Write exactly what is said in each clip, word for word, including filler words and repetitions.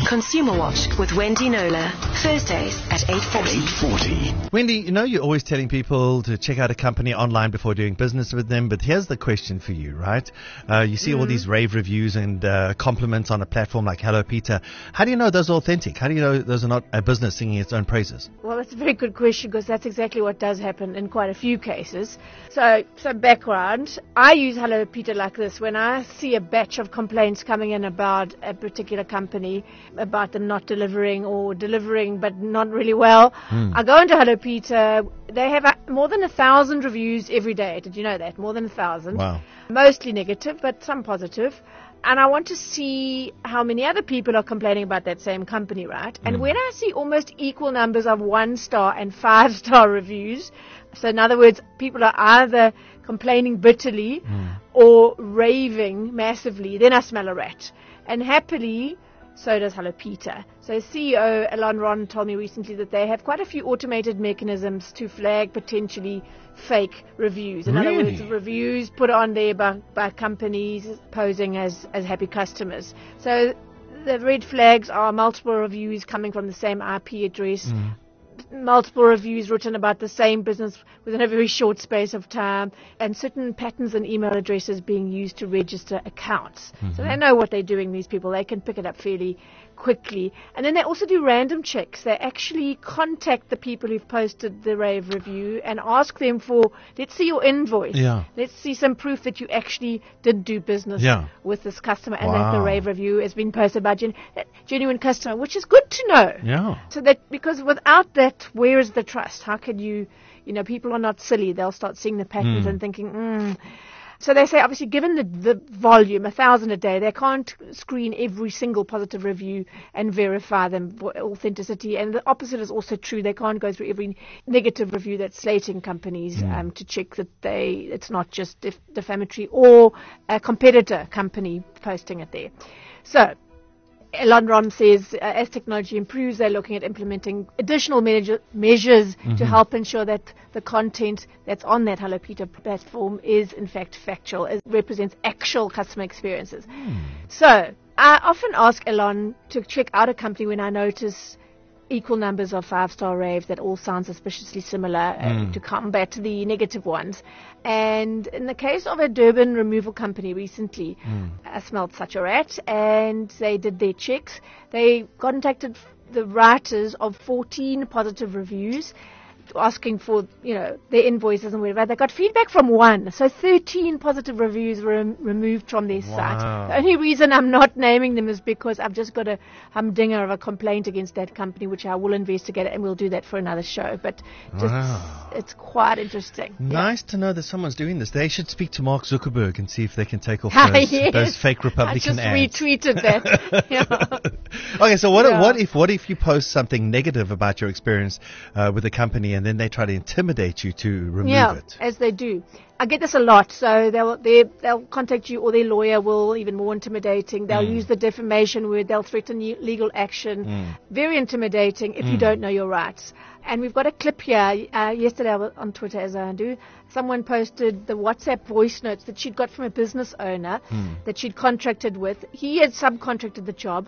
Consumer Watch with Wendy Nola. Thursdays at eight forty. eight forty. Wendy, you know you're always telling people to check out a company online before doing business with them, but here's the question for you, right? Uh, you see mm-hmm. all these rave reviews and uh, compliments on a platform like Hello Peter. How do you know those are authentic? How do you know those are not a business singing its own praises? Well, that's a very good question, because that's exactly what does happen in quite a few cases. So, some background. I use Hello Peter like this. When I see a batch of complaints coming in about a particular company, about them not delivering or delivering but not really well, mm. I go into Hello Peter. They have a, more than a thousand reviews every day. Did you know that? More than a thousand. Wow. Mostly negative, but some positive. And I want to see how many other people are complaining about that same company, right? Mm. And when I see almost equal numbers of one-star and five-star reviews, so in other words, people are either complaining bitterly mm. or raving massively, then I smell a rat. And happily, so does Hello Peter. So C E O Elon Ron told me recently that they have quite a few automated mechanisms to flag potentially fake reviews. In really? other words, reviews put on there by, by companies posing as, as happy customers. So the red flags are multiple reviews coming from the same I P address, mm. multiple reviews written about the same business within a very short space of time, and certain patterns and email addresses being used to register accounts. Mm-hmm. So they know what they're doing, these people. They can pick it up fairly quickly. And then they also do random checks. They actually contact the people who've posted the rave review and ask them for, let's see your invoice. Yeah. Let's see some proof that you actually did do business yeah. with this customer, and wow. that the rave review has been posted by gen- genuine customer, which is good to know. Yeah. So that, because without that, where is the trust? How can you, you know, people are not silly. They'll start seeing the patterns mm. and thinking, hmm. So they say, obviously, given the, the volume, a thousand a day, they can't screen every single positive review and verify them for authenticity. And the opposite is also true. They can't go through every negative review that's slating companies mm. um, to check that they it's not just def- defamatory or a competitor company posting it there. So Elon Ron says uh, as technology improves, they're looking at implementing additional measure, measures mm-hmm. to help ensure that the content that's on that Hello Peter platform is in fact factual, it represents actual customer experiences. Mm. So I often ask Elon to check out a company when I notice equal numbers of five-star raves that all sound suspiciously similar uh, mm. to combat the negative ones. And in the case of a Durban removal company recently, mm. I smelled such a rat, and they did their checks. They contacted the writers of fourteen positive reviews, asking for, you know, their invoices and whatever. They got feedback from one. So thirteen positive reviews were rem- removed from their wow. site. The only reason I'm not naming them is because I've just got a humdinger of a complaint against that company, which I will investigate, and we'll do that for another show. But just, wow. it's quite interesting. Nice yeah. to know that someone's doing this. They should speak to Mark Zuckerberg and see if they can take off Ah, those, yes. those fake Republican I just ads. retweeted that. yeah. Okay, so what, Yeah. what if what if you post something negative about your experience uh, with the company, and then they try to intimidate you to remove yeah, it? As they do. I get this a lot. So they'll they, they'll contact you, or their lawyer will, even more intimidating. They'll Mm. use the defamation word. They'll threaten you, legal action. Mm. Very intimidating if Mm. you don't know your rights. And we've got a clip here. Uh, yesterday I was on Twitter, as I do. Someone posted the WhatsApp voice notes that she'd got from a business owner Mm. that she'd contracted with. He had subcontracted the job,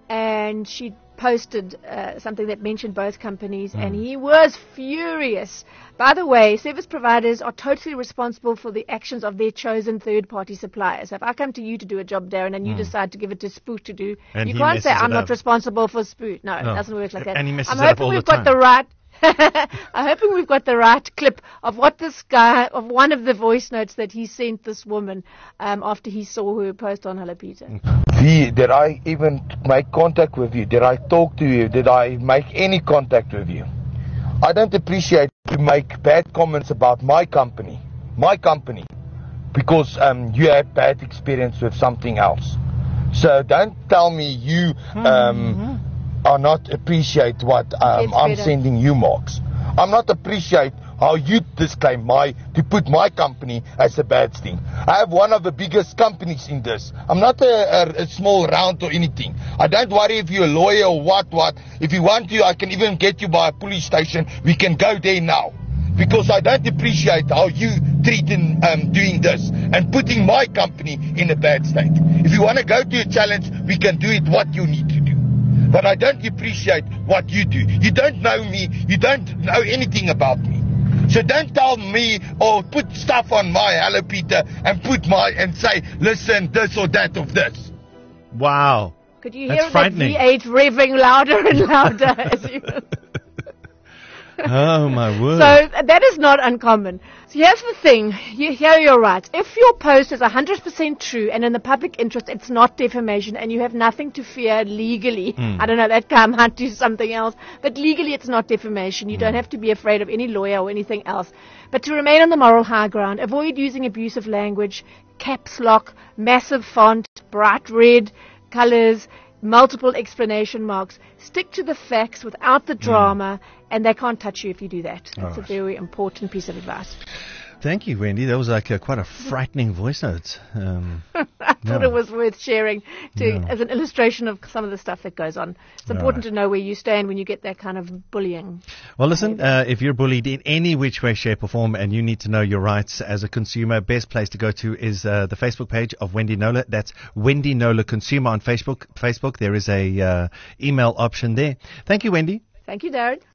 and she posted uh, something that mentioned both companies, mm. and he was furious. By the way, service providers are totally responsible for the actions of their chosen third-party suppliers. So if I come to you to do a job, Darren, and you mm. decide to give it to Spoot to do, and you can't say, I'm not up. responsible for Spoot. No, no, it doesn't work like that. And he messes I'm it up hoping all we've the got time. the right... I'm hoping we've got the right clip of what this guy, of one of the voice notes that he sent this woman um, after he saw her post on Hello Peter. V, did I even make contact with you? Did I talk to you? Did I make any contact with you? I don't appreciate you make bad comments about my company, my company, because um, you had bad experience with something else. So don't tell me you um, mm-hmm. are not appreciate what um, I'm sending you, Marks. I'm not appreciate how you disclaim my, to put my company as a bad thing. I have one of the biggest companies in this. I'm not a, a, a small round or anything. I don't worry if you're a lawyer or what, what. If you want to, I can even get you by a police station. We can go there now. Because I don't appreciate how you treating um, doing this and putting my company in a bad state. If you want to go to a challenge, we can do it what you need to do. but I don't appreciate what you do. You don't know me. You don't know anything about me. So don't tell me or put stuff on my Hello Peter and put my and say, listen, this or that of this. Wow. Could you That's hear that frightening. V eight revving louder and louder as you... Oh, my word. So that is not uncommon. So here's the thing. You, here you're right. If your post is one hundred percent true and in the public interest, it's not defamation and you have nothing to fear legally. Mm. I don't know, that guy might do something else. But legally, it's not defamation. You mm. don't have to be afraid of any lawyer or anything else. But to remain on the moral high ground, avoid using abusive language, caps lock, massive font, bright red colors, multiple explanation marks. Stick to the facts without the drama, mm. and they can't touch you if you do that. That's right. a very important piece of advice. Thank you, Wendy. That was like a, quite a frightening voice note. Um, I thought no. it was worth sharing to, No. as an illustration of some of the stuff that goes on. It's important right. to know where you stand when you get that kind of bullying. Well, listen, uh, if you're bullied in any which way, shape or form and you need to know your rights as a consumer, best place to go to is uh, the Facebook page of Wendy Knowler. That's Wendy Knowler Consumer on Facebook. Facebook. There is a uh, email option there. Thank you, Wendy. Thank you, Darren.